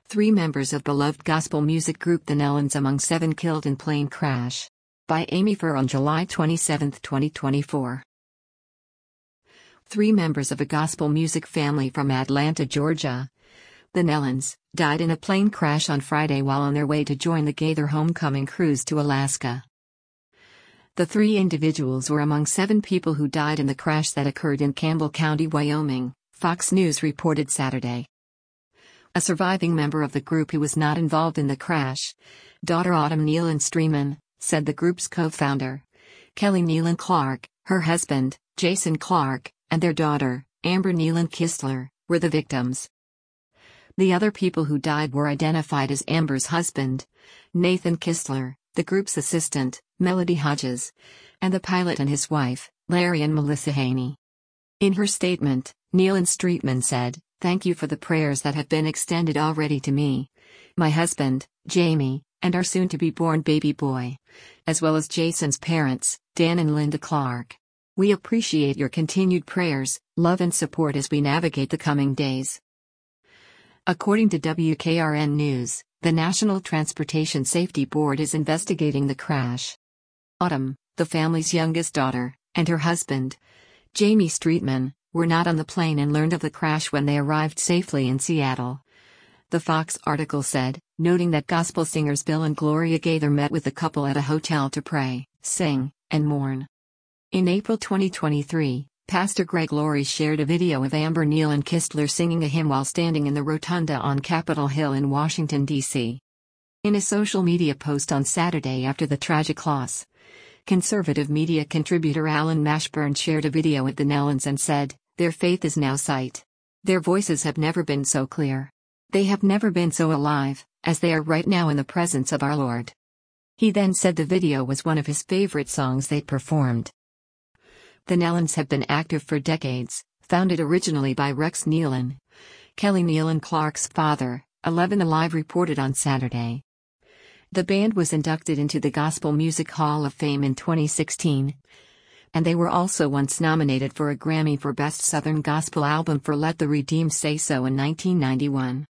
3 members of beloved gospel music group The Nellens among 7 killed in plane crash. By Amy Furr on July 27, 2024. 3 members of a gospel music family from Atlanta, Georgia, The Nellens, died in a plane crash on Friday while on their way to join the Gaither homecoming cruise to Alaska. The 3 individuals were among 7 people who died in the crash that occurred in Campbell County, Wyoming, Fox News reported Saturday. A surviving member of the group who was not involved in the crash, daughter Autumn Nealon Streeman, said the group's co-founder, Kelly Nealon Clark, her husband, Jason Clark, and their daughter, Amber Nealon Kistler, were the victims. The other people who died were identified as Amber's husband, Nathan Kistler, the group's assistant, Melody Hodges, and the pilot and his wife, Larry and Melissa Haney. In her statement, Nealon Streetman said, "Thank you for the prayers that have been extended already to me, my husband, Jamie, and our soon-to-be-born baby boy, as well as Jason's parents, Dan and Linda Clark. We appreciate your continued prayers, love and support as we navigate the coming days." According to WKRN News, the National Transportation Safety Board is investigating the crash. Autumn, the family's youngest daughter, and her husband, Jamie Streetman, were not on the plane and learned of the crash when they arrived safely in Seattle. The Fox article said, noting that gospel singers Bill and Gloria Gaither met with the couple at a hotel to pray, sing, and mourn. In April 2023, Pastor Greg Laurie shared a video of Amber Nealon Kistler singing a hymn while standing in the rotunda on Capitol Hill in Washington, D.C. In a social media post on Saturday after the tragic loss, conservative media contributor Alan Mashburn shared a video of the Nellens and said, "Their faith is now sight. Their voices have never been so clear. They have never been so alive, as they are right now in the presence of our Lord." He then said the video was one of his favorite songs they performed. The Nellens have been active for decades, founded originally by Rex Nealon, Kelly Nealon Clark's father, 11 Alive reported on Saturday. The band was inducted into the Gospel Music Hall of Fame in 2016, and they were also once nominated for a Grammy for Best Southern Gospel Album for Let the Redeemed Say So in 1991.